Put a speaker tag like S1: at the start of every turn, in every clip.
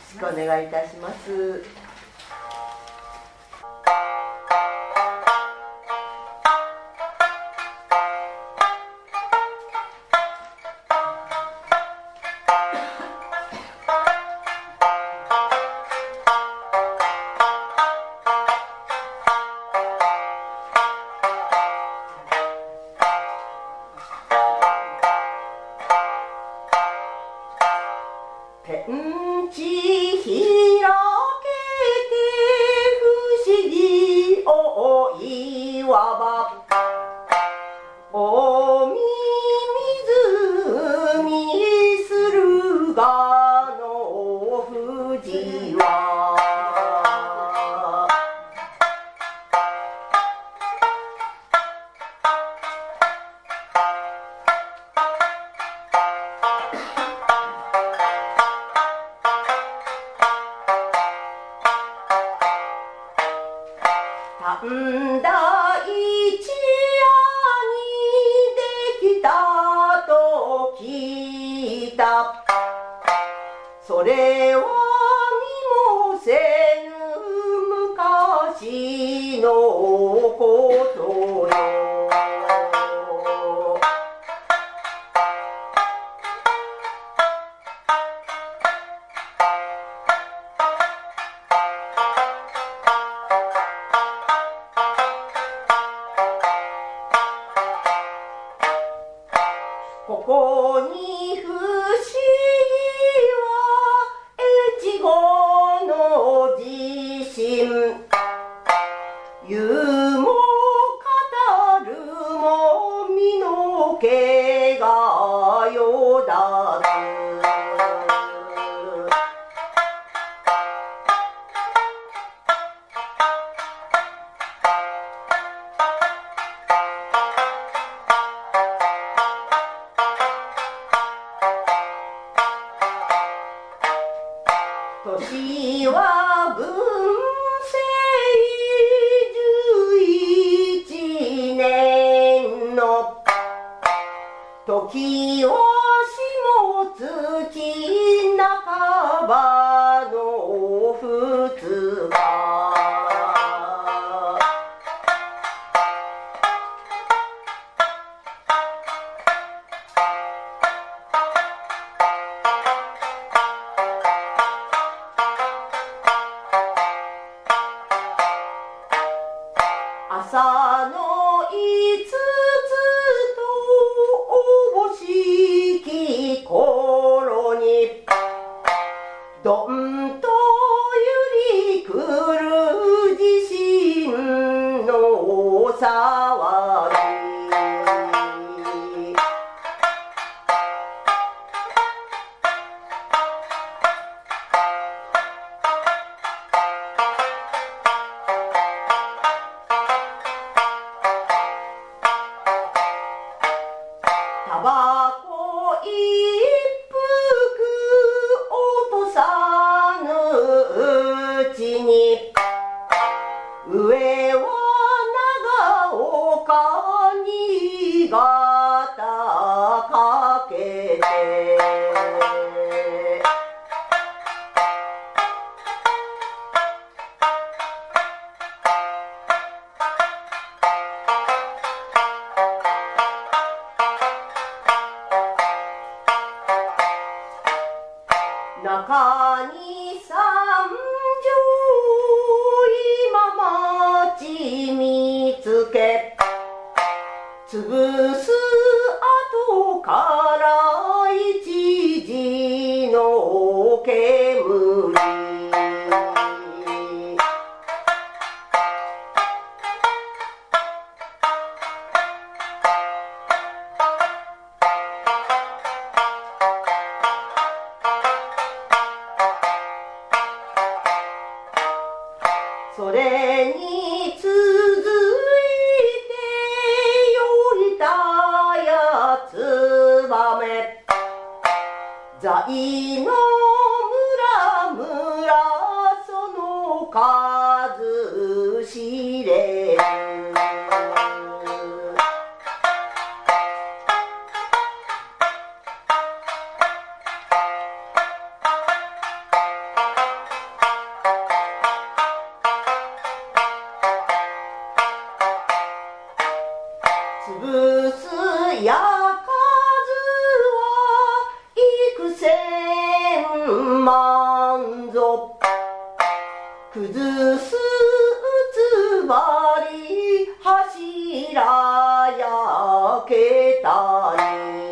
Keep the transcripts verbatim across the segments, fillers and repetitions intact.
S1: しくお願いいたします。天地開けて不思議をいわばおみ湖するがの富士は三大一夜にできたと聞いたそれは見もせぬ昔のことよここに不思議は越後の地震言うも語るも身の毛がよだつ年は文政じゅういちねんの時は下月半ばのふつか朝の五つとおぼしき頃にどんとゆりくる地震の騒ぎタバコ一服落とさぬうちに上は長岡新潟かけて中に三条今町見つけ潰す後から一時の煙それに続いてよいたやつばめ在の村村その数知れる崩すつばり柱焼けたり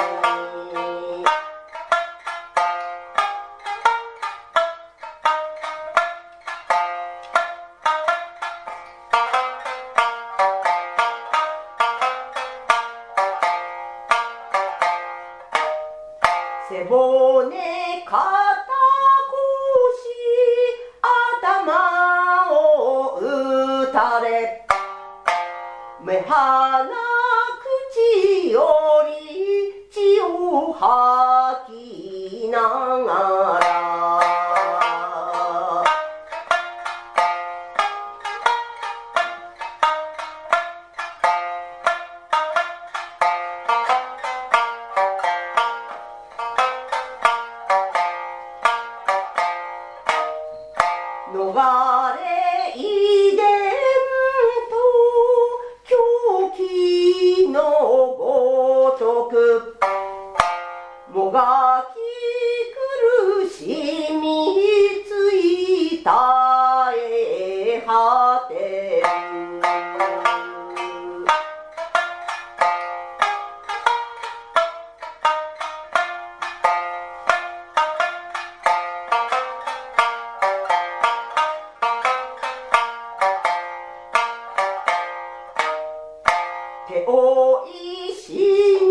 S1: 背骨肩腰頭を打たれ目鼻口より血を吐きながら逃れ遺伝と狂気のごとくもがき苦しみついたえ果てる手負い死人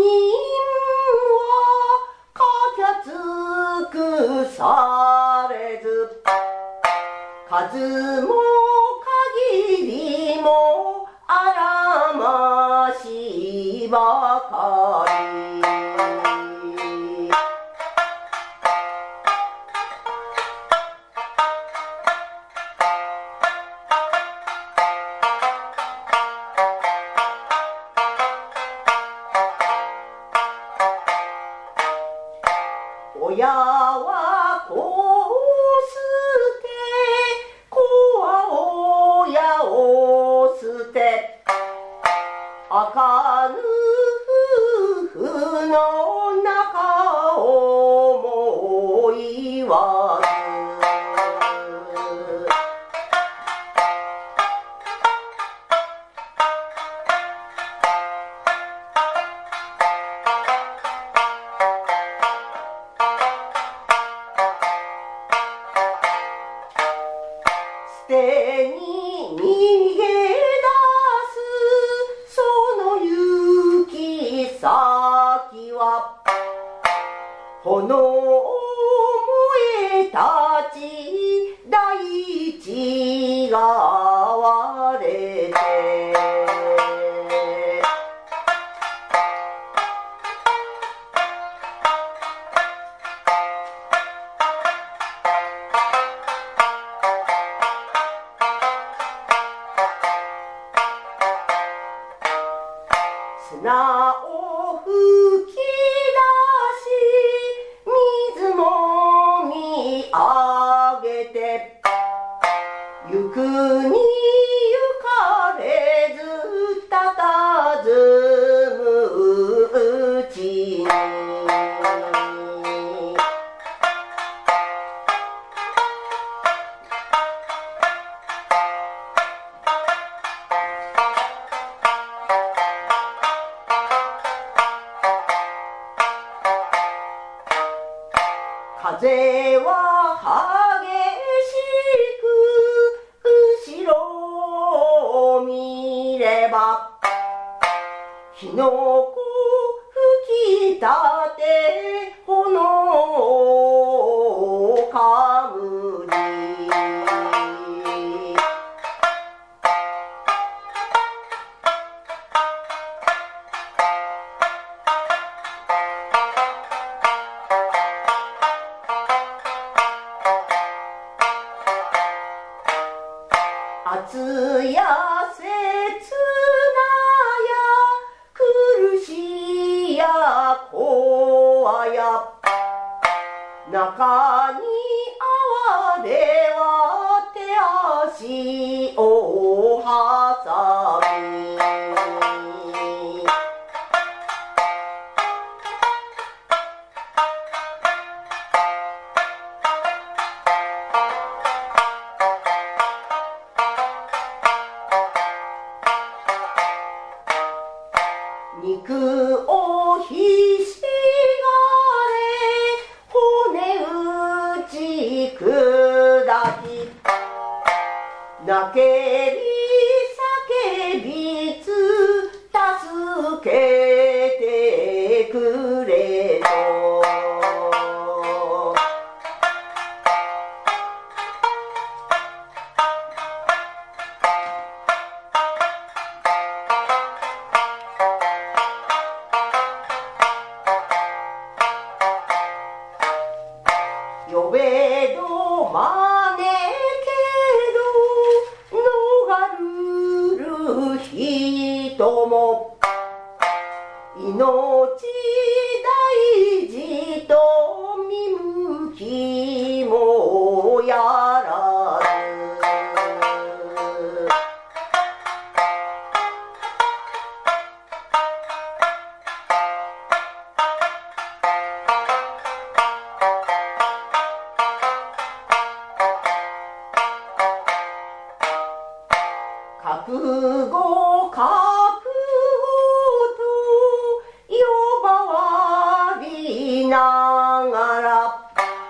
S1: はかきゃつくされず数も限りもあらましばかり親は子を捨て子は親を捨てあかぬ夫婦の仲をも言わず捨てに逃げ出すその行き先は炎燃え立ち大地が割れて砂を吹き出し水も見上げて行くに行かれずたたずむうちに風は激しく後ろを見れば火の粉吹き立て炎をかむり熱や切なや苦しや怖や中に哀れは手足を挟み泣けり叫びつ助けてくれと呼べど招けど逃る人も命大事と見向きもやらず覚悟覚悟と呼ばわりながら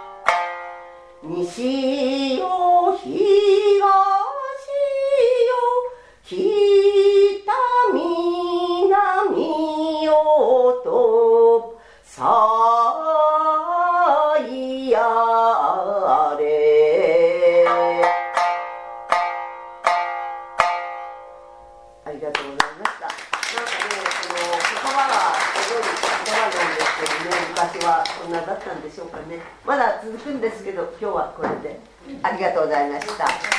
S1: 西よ東よ北南よとさいやれありがとうございました。なんかね、その言葉がすごい言葉なんですけどね、昔はそんなだったんでしょうかね。まだ続くんですけど、今日はこれでありがとうございました。